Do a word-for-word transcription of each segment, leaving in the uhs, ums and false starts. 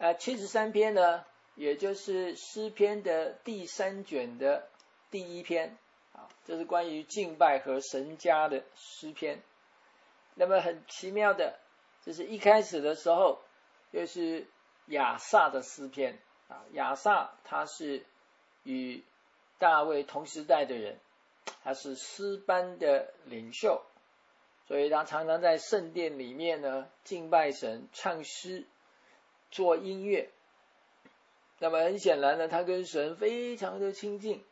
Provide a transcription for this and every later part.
呃，七十三篇呢，也就是诗篇的第三卷的第一篇啊，这是关于敬拜和神家的诗篇。那么很奇妙的，就是一开始的时候，就是亚萨的诗篇啊。亚萨他是与大卫同时代的人，他是诗班的领袖，所以他常常在圣殿里面呢敬拜神、唱诗、做音乐。那么很显然呢，他跟神非常的亲近。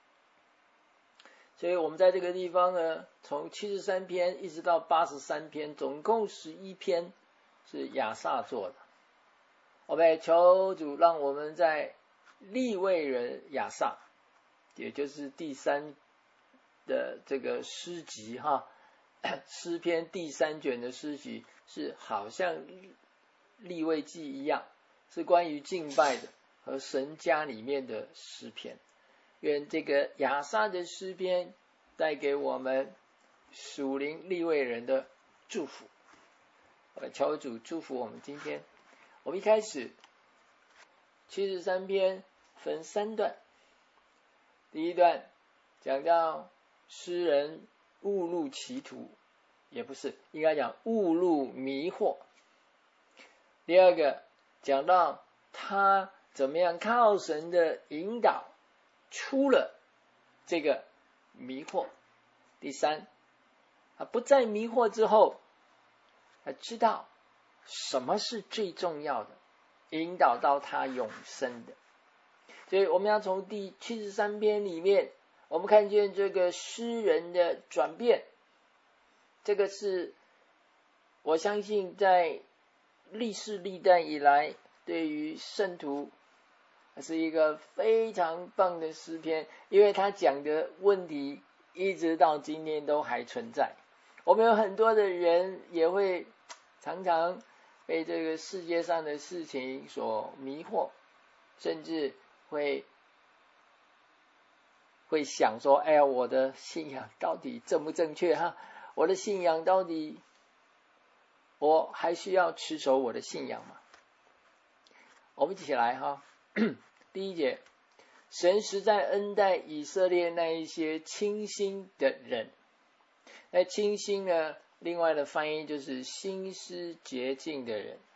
所以我们在这个地方呢，从七十三篇一直到八十三篇，总共十一篇是亚萨做的。我们求主让我们在利未人亚萨，也就是第三的这个诗集哈，诗篇第三卷的诗集是好像利未记一样，是关于敬拜的和神家里面的诗篇。愿这个亚萨的诗篇带给我们属灵利未人的祝福。我求主祝福我们今天。我们一开始七十三篇分三段，第一段讲到诗人误入歧途，也不是，应该讲误入迷惑。第二个讲到他怎么样靠神的引导出了这个迷惑。第三，他不再迷惑之后，他知道什么是最重要的，引导到他永生的。所以我们要从第七十三篇里面，我们看见这个诗人的转变。这个是我相信在历世历代以来，对于圣徒是一个非常棒的诗篇，因为他讲的问题一直到今天都还存在。我们有很多的人也会常常被这个世界上的事情所迷惑，甚至会会想说，哎呀，我的信仰到底正不正确哈？我的信仰到底，我还需要持守我的信仰吗？我们一起来哈。第一节，神实在恩待以色列那一些清心的人。那清心呢，另外的翻译就是心思洁净的人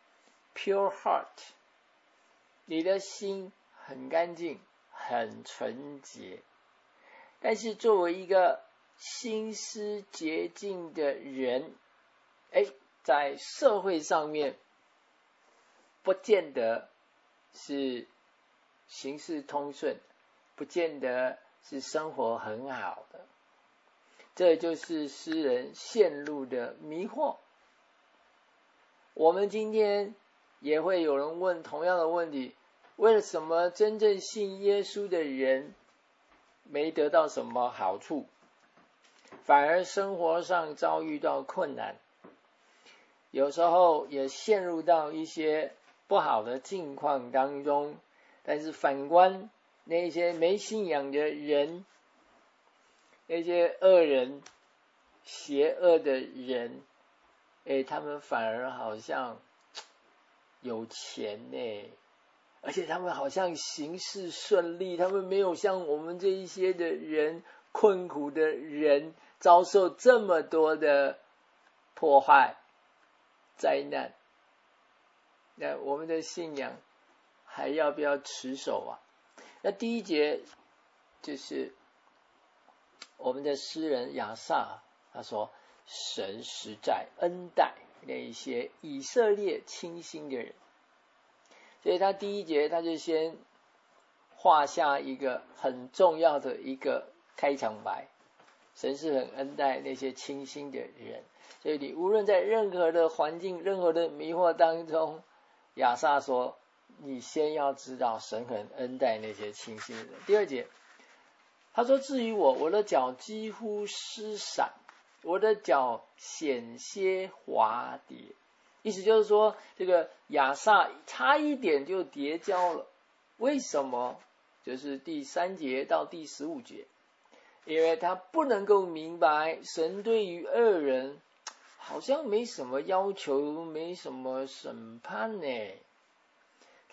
，pure heart。你的心很干净，很纯洁。但是作为一个心思洁净的人，哎，在社会上面不见得是行事通顺，不见得是生活很好的。这就是诗人陷入的迷惑。我们今天也会有人问同样的问题，为什么真正信耶稣的人没得到什么好处，反而生活上遭遇到困难，有时候也陷入到一些不好的境况当中。但是反观那些没信仰的人，那些恶人、邪恶的人，哎，他们反而好像有钱呢，而且他们好像行事顺利，他们没有像我们这一些的人，困苦的人遭受这么多的破坏、灾难。那我们的信仰还要不要持守啊？那第一节就是我们的诗人亚萨，他说神实在恩待那一些以色列清心的人。所以他第一节他就先画下一个很重要的一个开场白，神是很恩待那些清心的人。所以你无论在任何的环境、任何的迷惑当中，亚萨说你先要知道神很恩待那些清心的人。第二节他说，至于我，我的脚几乎失闪，我的脚险些滑跌。意思就是说，这个亚萨差一点就跌跤了。为什么？就是第三节到第十五节，因为他不能够明白神对于恶人好像没什么要求，没什么审判呢。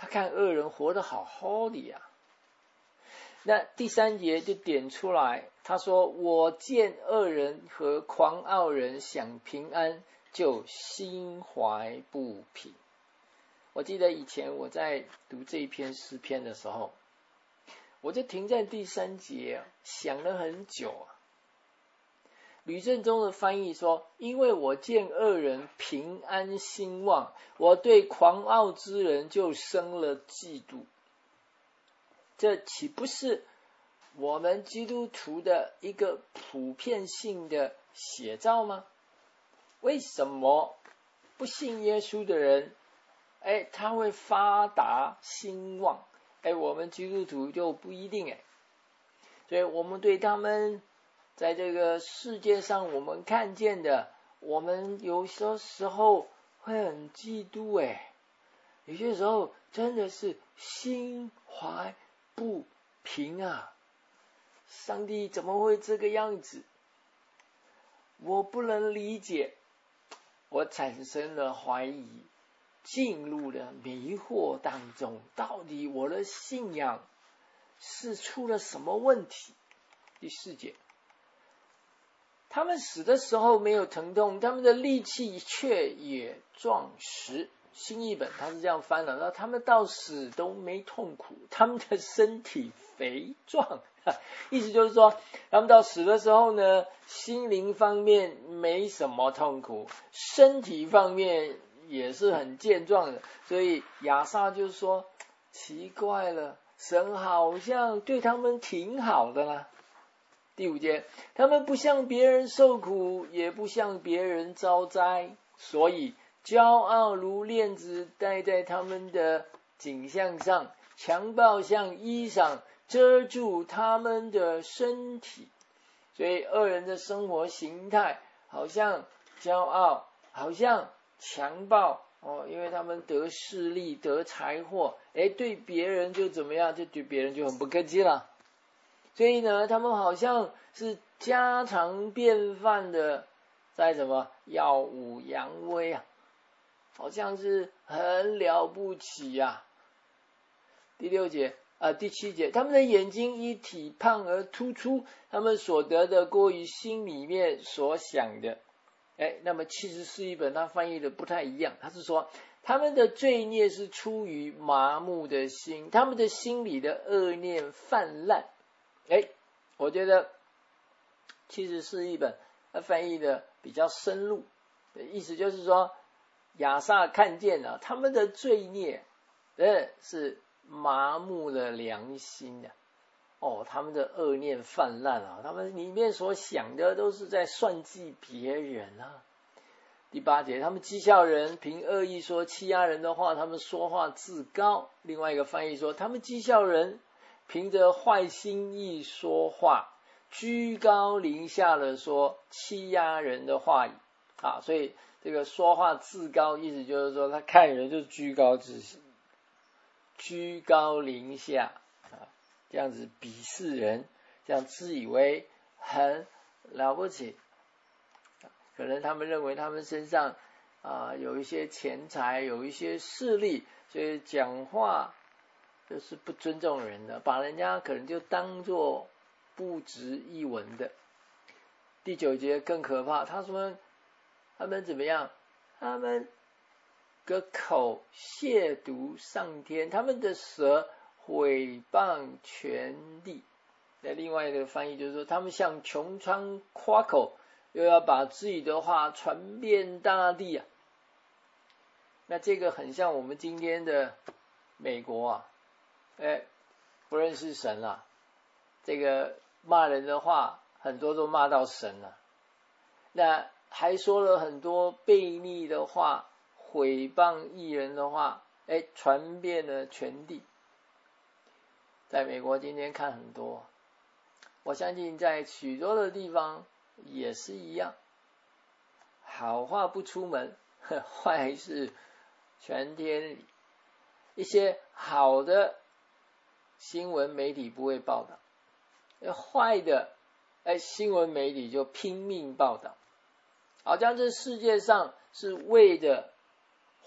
他看恶人活得好好的呀。那第三节就点出来，他说我见恶人和狂傲人享平安，就心怀不平。我记得以前我在读这一篇诗篇的时候，我就停在第三节想了很久啊。吕正中的翻译说，因为我见恶人平安兴旺，我对狂傲之人就生了嫉妒。这岂不是我们基督徒的一个普遍性的写照吗？为什么不信耶稣的人，哎，他会发达兴旺，哎，我们基督徒就不一定哎。所以我们对他们在这个世界上我们看见的，我们有些时候会很嫉妒哎，有些时候真的是心怀不平啊！上帝怎么会这个样子？我不能理解，我产生了怀疑，进入了迷惑当中。到底我的信仰是出了什么问题？第四节，他们死的时候没有疼痛，他们的力气却也壮实。新译本他是这样翻的，他们到死都没痛苦，他们的身体肥壮，意思就是说他们到死的时候呢，心灵方面没什么痛苦，身体方面也是很健壮的。所以亚萨就说奇怪了，神好像对他们挺好的啦。第五节，他们不向别人受苦，也不向别人遭灾，所以骄傲如链子戴在他们的颈项上，强暴像衣裳遮住他们的身体。所以恶人的生活形态好像骄傲，好像强暴哦，因为他们得势力得财货，诶，对别人就怎么样，就对别人就很不客气了。所以呢，他们好像是家常便饭的在什么耀武扬威啊，好像是很了不起啊。第六节啊、呃，第七节，他们的眼睛因体胖而突出，他们所得的过于心里面所想的。哎，那么七十四译本他翻译的不太一样，他是说他们的罪孽是出于麻木的心，他们的心里的恶念泛滥。哎，我觉得七十四译本他翻译的比较深入，意思就是说亚萨看见了他们的罪孽，呃，是麻木了良心的。哦，他们的恶念泛滥啊，他们里面所想的都是在算计别人啊。第八节，他们讥笑人，凭恶意说欺压人的话，他们说话自高。另外一个翻译说，他们讥笑人，凭着坏心意说话，居高临下的说欺压人的话语啊。所以这个说话自高，意思就是说他看人就居高自居高临下啊，这样子鄙视人，这样自以为很了不起。可能他们认为他们身上啊有一些钱财，有一些势力，所以讲话就是不尊重人的，把人家可能就当作不值一文的。第九节更可怕，他说他们怎么样？他们个口亵渎上天，他们的舌毁谤全地。那另外一个翻译就是说，他们向穷川夸口，又要把自己的话传遍大地啊。那这个很像我们今天的美国啊，哎，不认识神了、啊，这个骂人的话很多都骂到神了、啊，那还说了很多悖逆的话，毁谤义人的话，哎，传遍了全地。在美国今天看很多，我相信在许多的地方也是一样，好话不出门，坏事全天里。一些好的新闻媒体不会报道，坏的哎，新闻媒体就拼命报道，好像这世界上是为的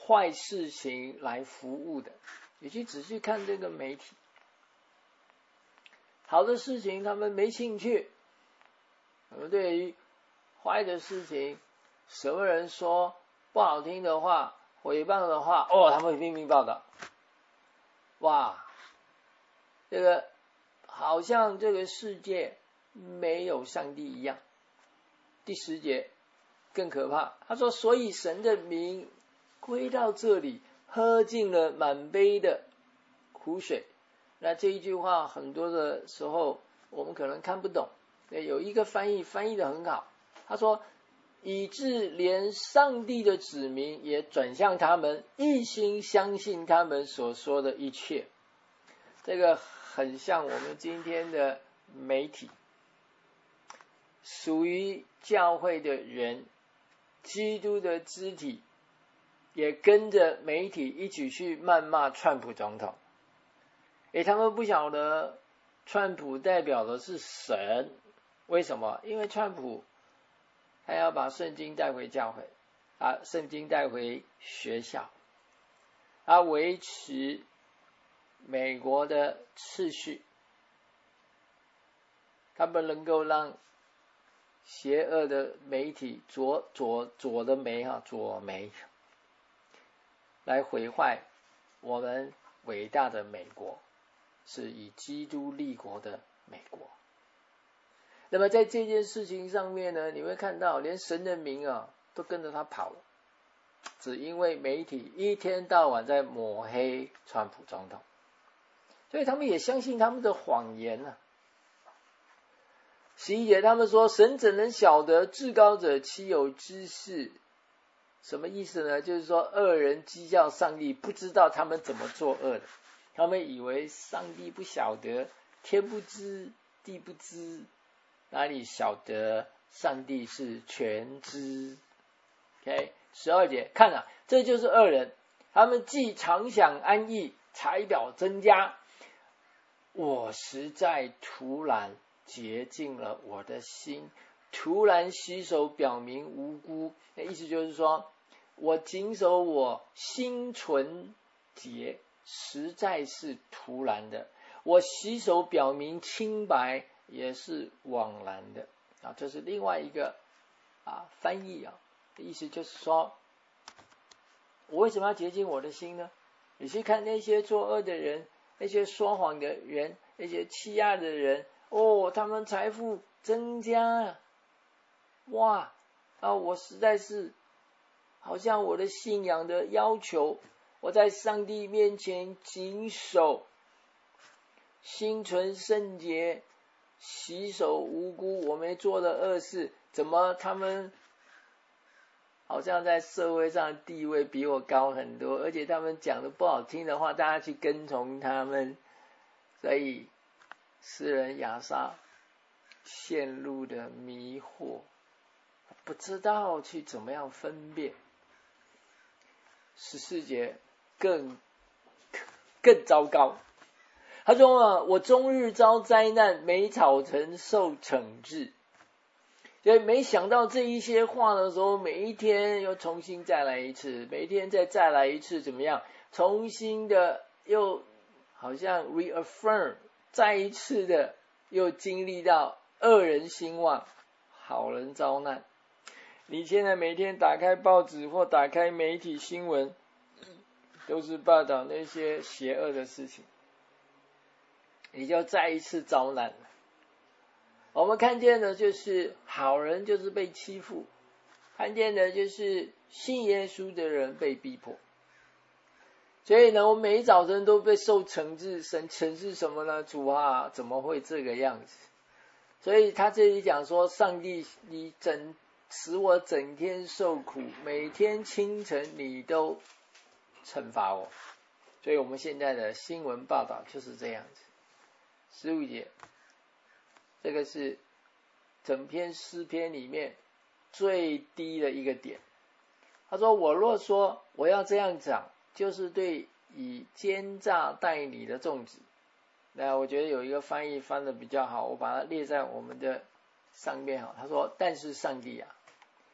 坏事情来服务的。你去仔细看这个媒体，好的事情他们没兴趣，他们对于坏的事情，什么人说不好听的话、诽谤的话，哦，他们会拼命报道。哇，这个好像这个世界没有上帝一样。第十节更可怕，他说，所以神的名归到这里，喝尽了满杯的苦水。那这一句话很多的时候我们可能看不懂，有一个翻译翻译的很好，他说，以致连上帝的子民也转向他们，一心相信他们所说的一切。这个很像我们今天的媒体，属于教会的人，基督的肢体也跟着媒体一起去谩骂川普总统。诶，他们不晓得川普代表的是神，为什么？因为川普他要把圣经带回教会，把圣经带回学校，他维持美国的秩序，他不能够让邪恶的媒体左左左的媒哈左媒来毁坏我们伟大的美国，是以基督立国的美国。那么在这件事情上面呢，你会看到连神的名啊都跟着他跑了，只因为媒体一天到晚在抹黑川普总统，所以他们也相信他们的谎言啊。十一节他们说，神怎能晓得至高者岂有知识？什么意思呢？就是说恶人讥笑上帝，不知道他们怎么作恶的，他们以为上帝不晓得，天不知地不知，哪里晓得上帝是全知。 OK， 十二节看啊，这就是恶人，他们既常想安逸，财表增加，我实在突然洁净了我的心，突然洗手表明无辜。那意思就是说，我谨守我心纯洁，实在是突然的，我洗手表明清白，也是枉然的啊。这是另外一个啊翻译啊，意思就是说，我为什么要洁净我的心呢？你去看那些作恶的人，那些说谎的人，那些欺压的人，哦，他们财富增加，哇啊！我实在是好像我的信仰的要求，我在上帝面前谨守，心存圣洁，洗手无辜，我没做的恶事，怎么他们好像在社会上地位比我高很多，而且他们讲的不好听的话，大家去跟从他们，所以诗人亚萨陷入的迷惑，不知道去怎么样分辨。十四节更更糟糕，他说啊，我终日遭灾难，每早晨受惩治。所以没想到这一些话的时候，每一天又重新再来一次，每一天再再来一次，怎么样？重新的又好像 reaffirm， 再一次的又经历到恶人兴旺，好人遭难。你现在每天打开报纸或打开媒体新闻，都是报道那些邪恶的事情，你就再一次遭难了。我们看见的就是好人就是被欺负，看见的就是信耶稣的人被逼迫。所以呢，我每一早晨都被受惩治，神惩治什么呢？主啊，怎么会这个样子？所以他这里讲说，上帝你整使我整天受苦，每天清晨你都惩罚我。所以我们现在的新闻报道就是这样子。十五节，这个是整篇诗篇里面最低的一个点。他说，我若说我要这样讲，就是对以奸诈待你的众子。那我觉得有一个翻译翻的比较好，我把它列在我们的上面。他说，但是上帝啊，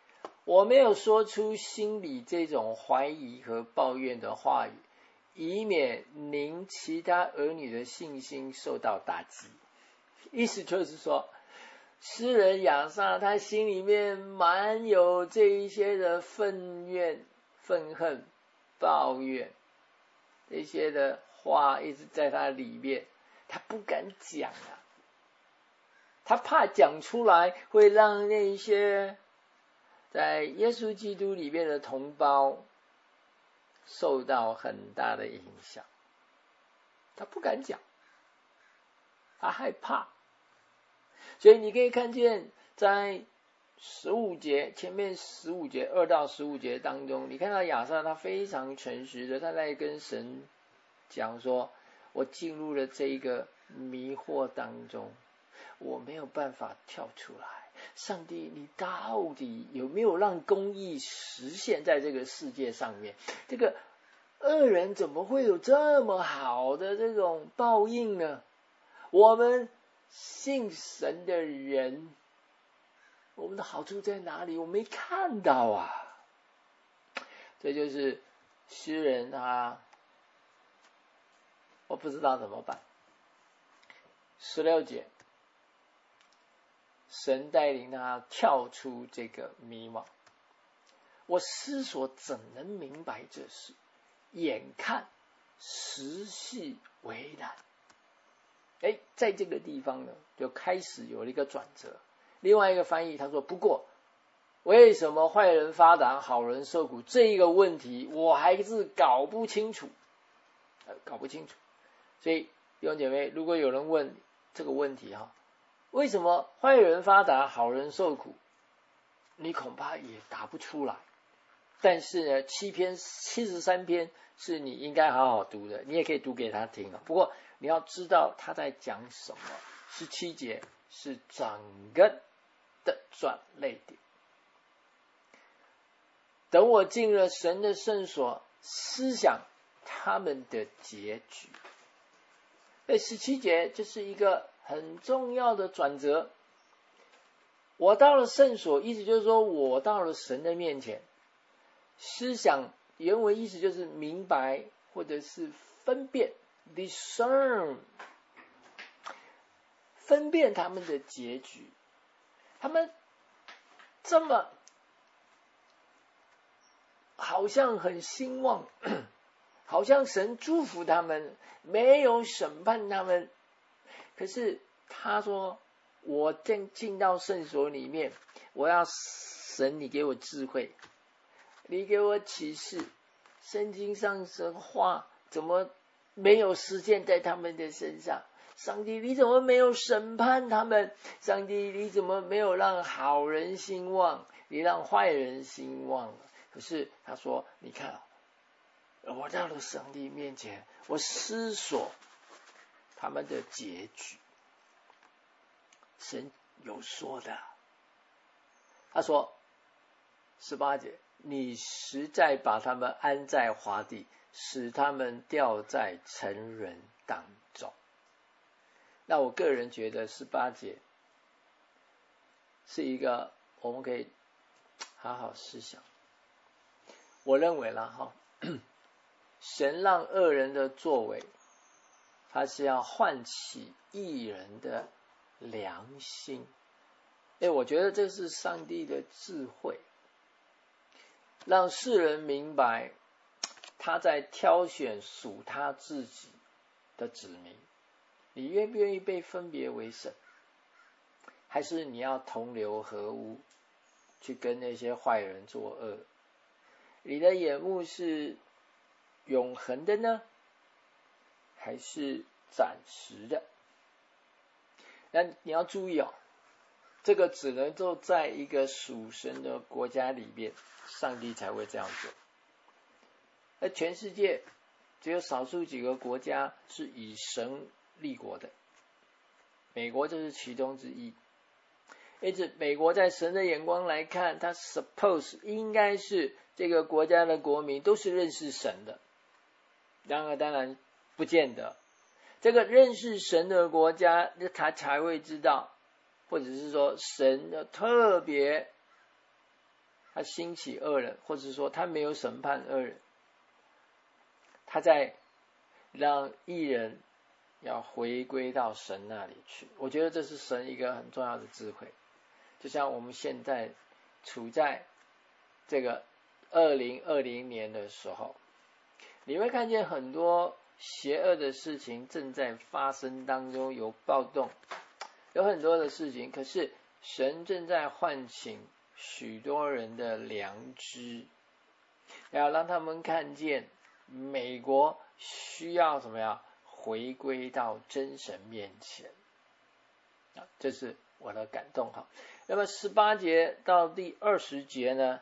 我没有说出心里这种怀疑和抱怨的话语，以免您其他儿女的信心受到打击。意思就是说，诗人亚萨他心里面满有这一些的愤怨、愤恨、抱怨，这些的话一直在他里面，他不敢讲啊，他怕讲出来会让那些在耶稣基督里面的同胞受到很大的影响，他不敢讲，他害怕。所以你可以看见在十五节前面十五节二到十五节当中，你看到亚萨他非常诚实的，他在跟神讲说，我进入了这一个迷惑当中，我没有办法跳出来。上帝，你到底有没有让公义实现在这个世界上面？这个恶人怎么会有这么好的这种报应呢？我们信神的人，我们的好处在哪里？我没看到啊！这就是诗人他，我不知道怎么办。十六节，神带领他跳出这个迷惘。我思索怎能明白这事？眼看时系为难。哎，在这个地方呢，就开始有了一个转折。另外一个翻译他说，不过为什么坏人发达，好人受苦，这一个问题我还是搞不清楚，呃，搞不清楚。所以弟兄姐妹，如果有人问这个问题哈，为什么坏人发达，好人受苦，你恐怕也答不出来。但是呢，七篇七十三篇是你应该好好读的，你也可以读给他听。不过你要知道他在讲什么。十七节是整个的转捩点。等我进了神的圣所，思想他们的结局。在十七节，这是一个很重要的转折。我到了圣所，意思就是说我到了神的面前。思想原文意思就是明白或者是分辨 discern， 分辨他们的结局。他们这么好像很兴旺，好像神祝福他们，没有审判他们。可是他说，我进进到圣所里面，我要神你给我智慧，你给我启示，圣经上的话怎么没有实现在他们的身上？上帝，你怎么没有审判他们？上帝，你怎么没有让好人兴旺，你让坏人兴旺？可是他说，你看，我到了上帝面前，我思索他们的结局。神有说的，他说十八节，你实在把他们安在华地，使他们掉在尘人当中。那我个人觉得十八节是一个我们可以好好思想。我认为啦哈，神让恶人的作为，他是要唤起义人的良心。哎，我觉得这是上帝的智慧，让世人明白他在挑选属他自己的子民。你愿不愿意被分别为圣？还是你要同流合污，去跟那些坏人作恶？你的眼目是永恒的呢，还是暂时的？那你要注意哦，这个只能够在一个属神的国家里面，上帝才会这样做。那全世界只有少数几个国家是以神立国的，美国就是其中之一。因此美国在神的眼光来看，他 suppose 应该是这个国家的国民都是认识神的。然而当然不见得，这个认识神的国家他才会知道，或者是说神的特别他兴起恶人，或者说他没有审判恶人，他在让义人要回归到神那里去。我觉得这是神一个很重要的智慧。就像我们现在处在这个二零二零年的时候，你会看见很多邪恶的事情正在发生当中，有暴动，有很多的事情，可是神正在唤醒许多人的良知，要让他们看见美国需要什么呀？回归到真神面前。这是我的感动哈。那么十八节到第二十节呢，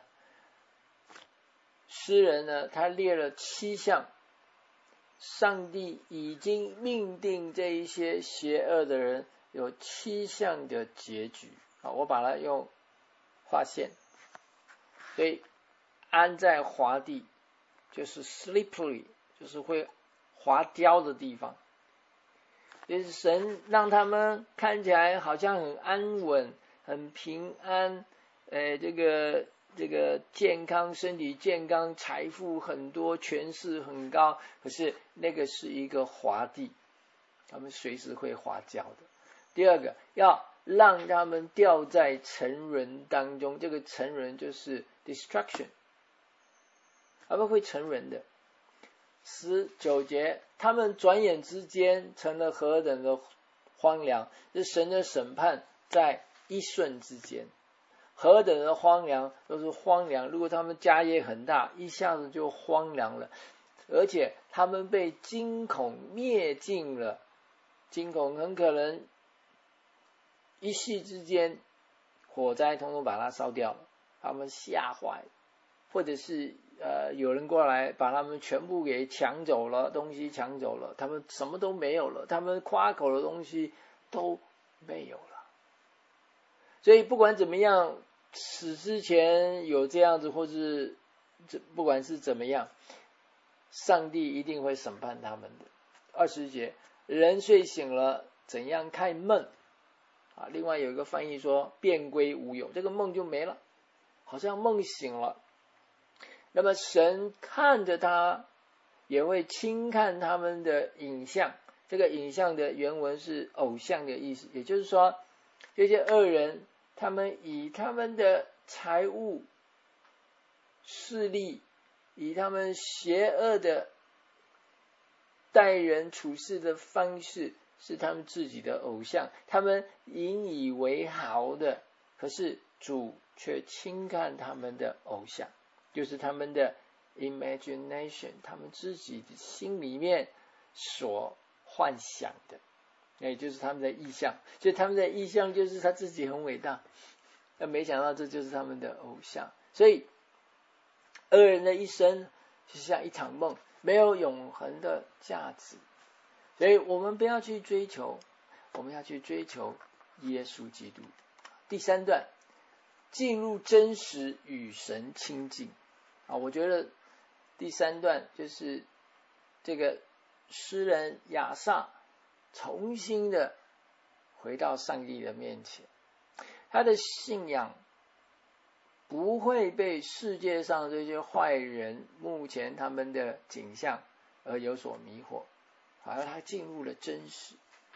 诗人呢他列了七项，上帝已经命定这一些邪恶的人有七项的结局。好，我把它用划线，所以安在滑地就是 slippery， 就是会滑雕的地方，就是神让他们看起来好像很安稳很平安，呃，这个这个健康，身体健康，财富很多，权势很高，可是那个是一个滑地，他们随时会滑跤的。第二个，要让他们掉在沉沦当中，这个沉沦就是 destruction， 他们会沉沦的。十九节，他们转眼之间成了何等的荒凉，这神的审判在一瞬之间，何等的荒凉，都是荒凉。如果他们家业很大，一下子就荒凉了，而且他们被惊恐灭尽了，惊恐很可能一夕之间火灾统统把它烧掉了，他们吓坏，或者是呃有人过来把他们全部给抢走了，东西抢走了，他们什么都没有了，他们夸口的东西都没有了。所以不管怎么样，死之前有这样子，或是不管是怎么样，上帝一定会审判他们的。二十节，人睡醒了，怎样看梦啊？另外有一个翻译说变归无有，这个梦就没了，好像梦醒了。那么神看着他，也会轻看他们的影像。这个影像的原文是偶像的意思，也就是说，这些恶人他们以他们的财物势力，以他们邪恶的待人处事的方式，是他们自己的偶像，他们引以为豪的，可是主却轻看他们的偶像，就是他们的 imagination， 他们自己的心里面所幻想的，也就是他们的意象，所以他们的意象就是他自己很伟大，但没想到这就是他们的偶像。所以恶人的一生就像一场梦，没有永恒的价值。所以我们不要去追求，我们要去追求耶稣基督。第三段，进入真实与神亲近啊，我觉得第三段就是这个诗人亚萨重新的回到上帝的面前，他的信仰不会被世界上这些坏人目前他们的景象而有所迷惑，而他进入了真实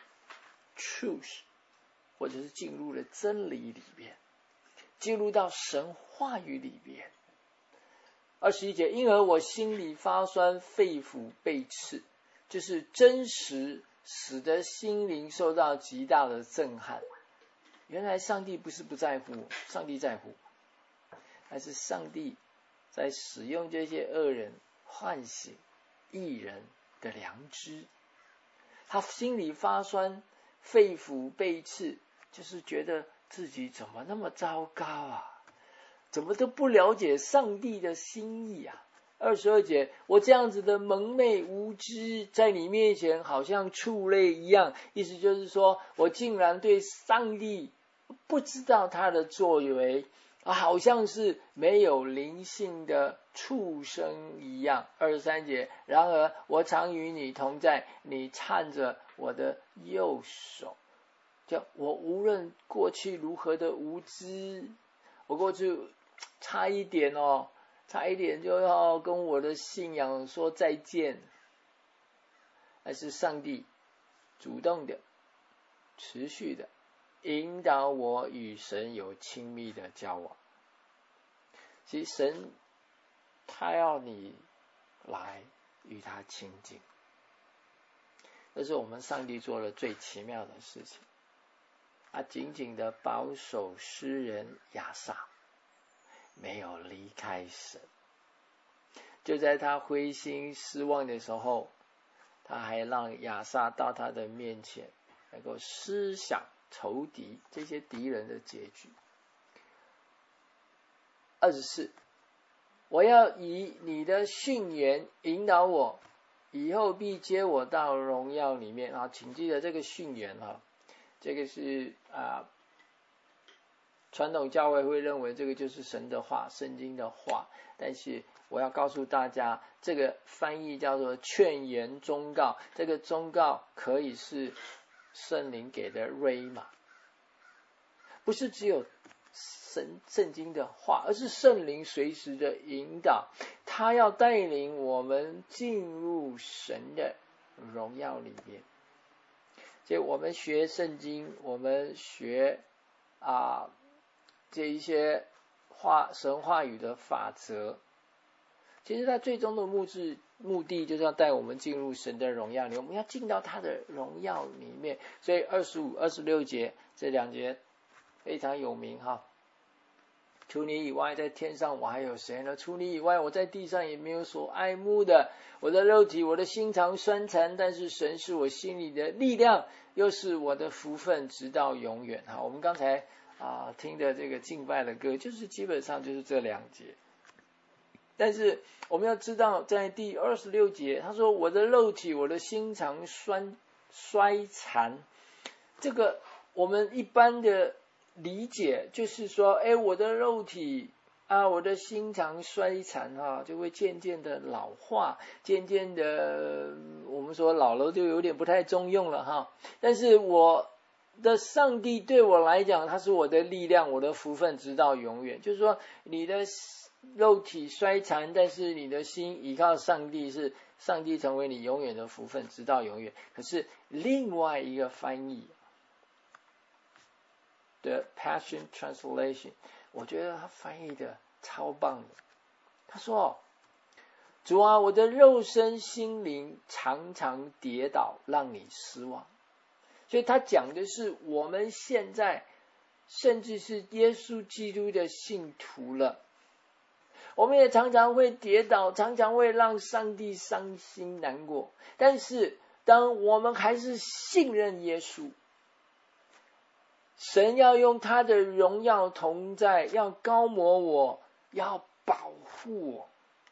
truth， 或者是进入了真理里面，进入到神话语里面。二十一节，因而我心里发酸，肺腑被刺，就是真实使得心灵受到极大的震撼。原来上帝不是不在乎，上帝在乎，但是上帝在使用这些恶人唤醒义人的良知。他心里发酸，肺腑被刺，就是觉得自己怎么那么糟糕啊，怎么都不了解上帝的心意啊。二十二节，我这样子的蒙昧无知，在你面前好像畜类一样，意思就是说我竟然对上帝不知道他的作为，好像是没有灵性的畜生一样。二十三节，然而我常与你同在，你搀着我的右手。就我无论过去如何的无知，我过去差一点哦，差一点就要跟我的信仰说再见，而是上帝主动的、持续的引导我与神有亲密的交往。其实神他要你来与他亲近，这是我们上帝做了最奇妙的事情。他紧紧的保守诗人亚萨，没有离开神。就在他灰心失望的时候，他还让亚萨到他的面前，能够思想仇敌这些敌人的结局。二十四，我要以你的训言引导我，以后必接我到荣耀里面啊！请记得这个训言啊，这个是啊，传统教会会认为这个就是神的话，圣经的话。但是我要告诉大家，这个翻译叫做劝言忠告，这个忠告可以是圣灵给的瑞玛，不是只有神圣经的话，而是圣灵随时的引导，他要带领我们进入神的荣耀里面。所以我们学圣经，我们学啊这一些话神话语的法则，其实它最终的目的目的就是要带我们进入神的荣耀里，我们要进到他的荣耀里面。所以二十五、二十六节这两节非常有名哈。除你以外，在天上我还有谁呢？除你以外，我在地上也没有所爱慕的。我的肉体，我的心肠酸残，但是神是我心里的力量，又是我的福分，直到永远。哈，我们刚才啊听的这个敬拜的歌，就是基本上就是这两节。但是我们要知道，在第二十六节，他说：“我的肉体，我的心肠酸衰残。”这个我们一般的理解就是说，哎，我的肉体啊，我的心肠衰残哈、啊，就会渐渐的老化，渐渐的，我们说老了就有点不太中用了哈。但是我的上帝对我来讲，他是我的力量，我的福分，直到永远。就是说，你的肉体衰残，但是你的心依靠上帝，是上帝成为你永远的福分，直到永远。可是另外一个翻译的 Passion Translation， 我觉得他翻译的超棒的。他说：“主啊，我的肉身心灵常常跌倒，让你失望。”所以他讲的是我们现在甚至是耶稣基督的信徒了，我们也常常会跌倒，常常会让上帝伤心难过。但是当我们还是信任耶稣，神要用他的荣耀同在，要膏抹我，要保护我。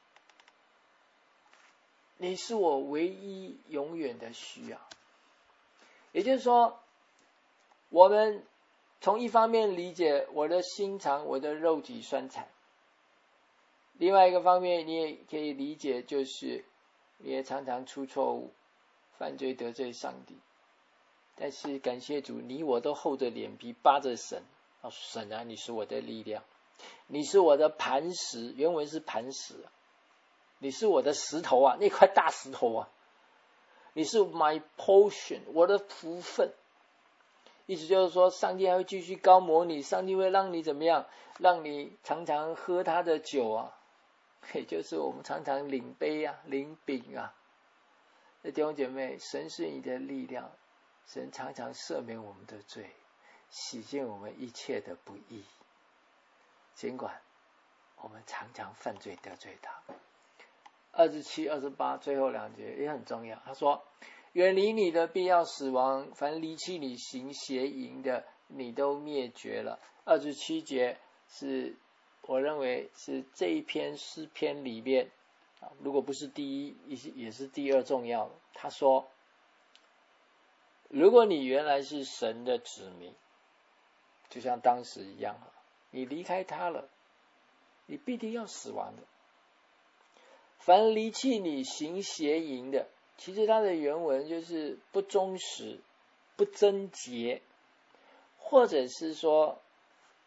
你是我唯一永远的需要。也就是说，我们从一方面理解我的心肠，我的肉体酸残，另外一个方面你也可以理解，就是你也常常出错误，犯罪得罪上帝。但是感谢主，你我都厚着脸皮扒着神，哦，神啊，你是我的力量，你是我的磐石，原文是磐石，你是我的石头啊，那块大石头啊，你是 my portion， 我的福分。意思就是说，上帝还会继续膏抹你，上帝会让你怎么样？让你常常喝他的酒啊，也就是我们常常领杯啊，领饼啊。弟兄姐妹，神是你的力量，神常常赦免我们的罪，洗净我们一切的不义。尽管我们常常犯罪得罪他。二十七、二十八最后两节也很重要。他说：“远离你的必要死亡，凡离弃你行邪淫的，你都灭绝了。”二十七节是我认为是这一篇诗篇里面，如果不是第一，也是第二重要的。他说：“如果你原来是神的子民，就像当时一样，你离开他了，你必定要死亡的。凡离弃你行邪淫的，其实它的原文就是不忠实、不贞洁，或者是说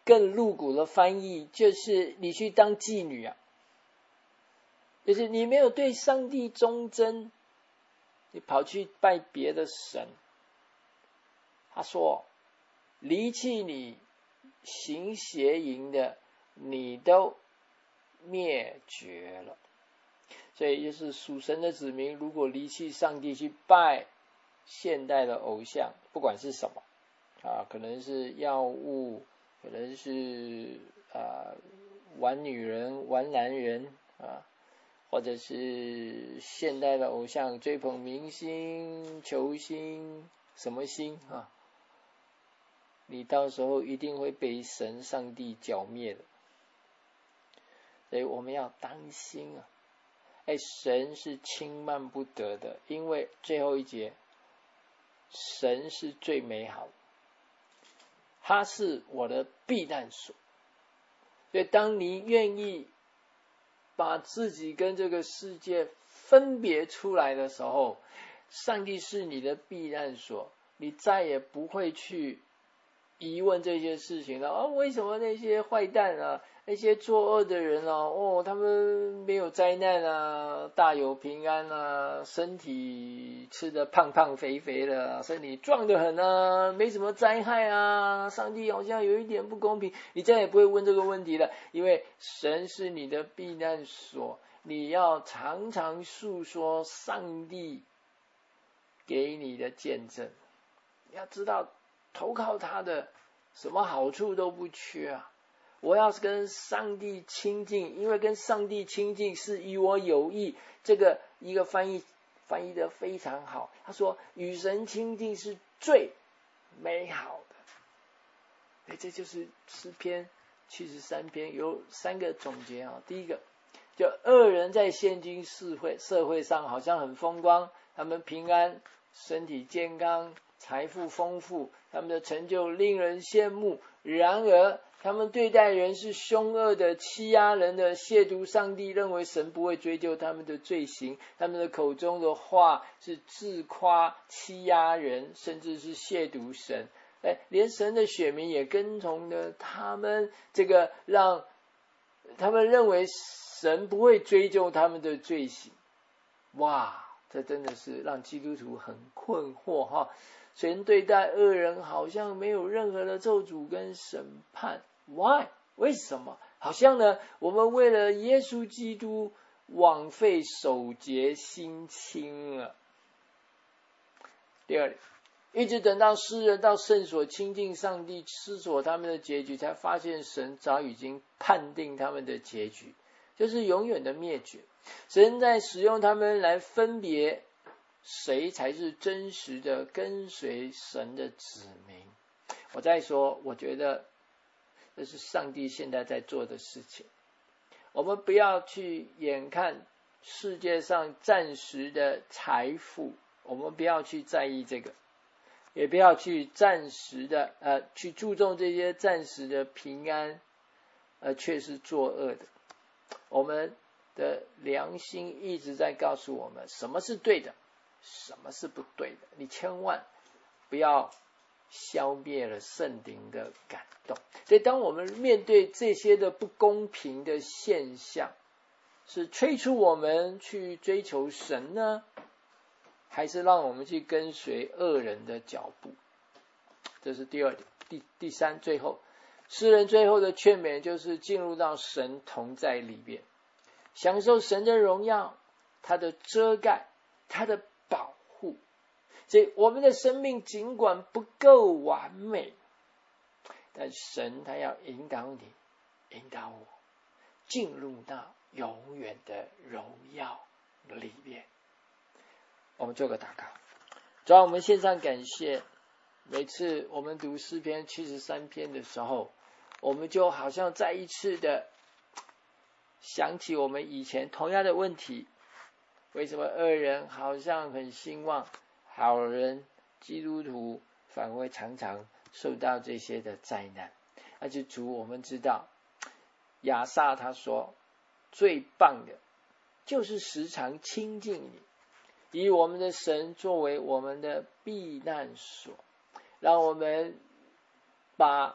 更露骨的翻译就是你去当妓女啊，就是你没有对上帝忠贞，你跑去拜别的神。他说离弃你行邪淫的，你都灭绝了。所以就是属神的子民，如果离弃上帝去拜现代的偶像，不管是什么啊，可能是药物，可能是啊玩女人玩男人啊，或者是现代的偶像追捧明星球星什么星啊，你到时候一定会被神上帝剿灭的。所以我们要当心啊！哎，神是轻慢不得的，因为最后一节，神是最美好的，他是我的避难所。所以当你愿意把自己跟这个世界分别出来的时候，上帝是你的避难所，你再也不会去疑问这些事情了。哦，为什么那些坏蛋啊，那些作恶的人啊，哦，他们没有灾难啊，大有平安啊，身体吃得胖胖肥肥的，身体壮得很啊，没什么灾害啊，上帝好像有一点不公平。你再也不会问这个问题了，因为神是你的避难所，你要常常诉说上帝给你的见证。你要知道投靠他的什么好处都不缺啊！我要是跟上帝亲近，因为跟上帝亲近是与我有益。这个一个翻译翻译的非常好，他说与神亲近是最美好的。哎，这就是诗篇七十三篇有三个总结啊。第一个，就恶人在现今社会社会上好像很风光，他们平安，身体健康，财富丰富，他们的成就令人羡慕。然而他们对待人是凶恶的，欺压人的，亵渎上帝，认为神不会追究他们的罪行。他们的口中的话是自夸，欺压人，甚至是亵渎神。哎，连神的选民也跟从了他们，这个让他们认为神不会追究他们的罪行。哇，这真的是让基督徒很困惑哈！神对待恶人好像没有任何的咒诅跟审判 ，Why？ 为什么？好像呢，我们为了耶稣基督枉费守节心清了。第二，一直等到诗人到圣所亲近上帝，思索他们的结局，才发现神早已经判定他们的结局，就是永远的灭绝。神在使用他们来分别谁才是真实的跟随神的子民。我再说，我觉得这是上帝现在在做的事情。我们不要去眼看世界上暂时的财富，我们不要去在意这个，也不要去暂时的呃去注重这些暂时的平安，呃却是作恶的。我们的良心一直在告诉我们什么是对的，什么是不对的。你千万不要消灭了圣灵的感动。所以当我们面对这些的不公平的现象，是催促我们去追求神呢，还是让我们去跟随恶人的脚步？这是第二点。第第三，最后诗人最后的劝勉就是进入到神同在里面，享受神的荣耀，他的遮盖，他的保护。所以我们的生命尽管不够完美，但神他要引导你，引导我进入到永远的荣耀里面。我们做个祷告。主要我们献上感谢，每次我们读诗篇七十三篇的时候，我们就好像再一次的想起我们以前同样的问题，为什么恶人好像很兴旺，好人基督徒反而常常受到这些的灾难？而且主，我们知道亚萨他说最棒的就是时常亲近你，以我们的神作为我们的避难所，让我们把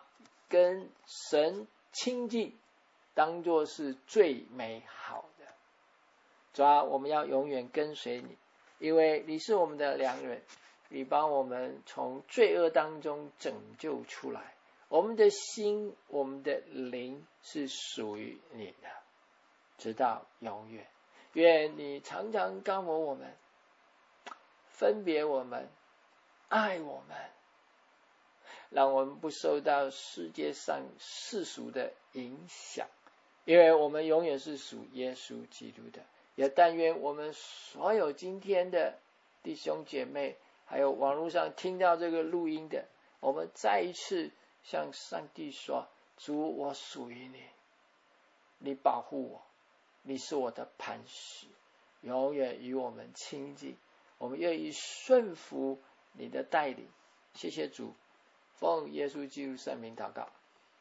跟神亲近当作是最美好的。主啊，我们要永远跟随你，因为你是我们的良人，你帮我们从罪恶当中拯救出来。我们的心，我们的灵是属于你的，直到永远。愿你常常告诉我们，分别我们，爱我们，让我们不受到世界上世俗的影响，因为我们永远是属耶稣基督的。也但愿我们所有今天的弟兄姐妹，还有网络上听到这个录音的，我们再一次向上帝说，主，我属于你，你保护我，你是我的磐石，永远与我们亲近，我们愿意顺服你的带领。谢谢主，奉耶稣基督圣名祷告，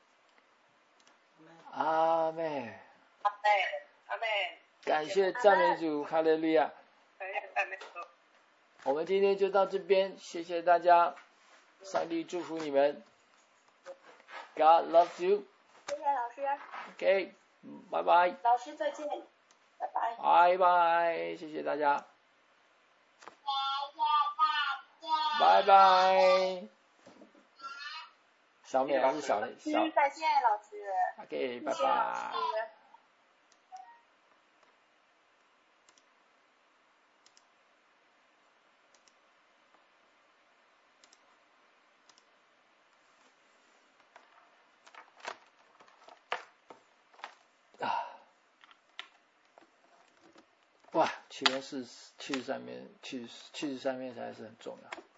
阿们， 阿们，阿们。 感谢赞美主，哈利路亚。我们今天就到这边，谢谢大家，上帝祝福你们。God loves you。 谢谢老师。 OK， 拜拜。 老师再见，拜拜。 拜拜，谢谢大家。拜拜。小美还是小小。 再见，老师。 OK， 拜拜。 谢谢老师。 哇，七十四、七十三面、七十七十三面才是很重要。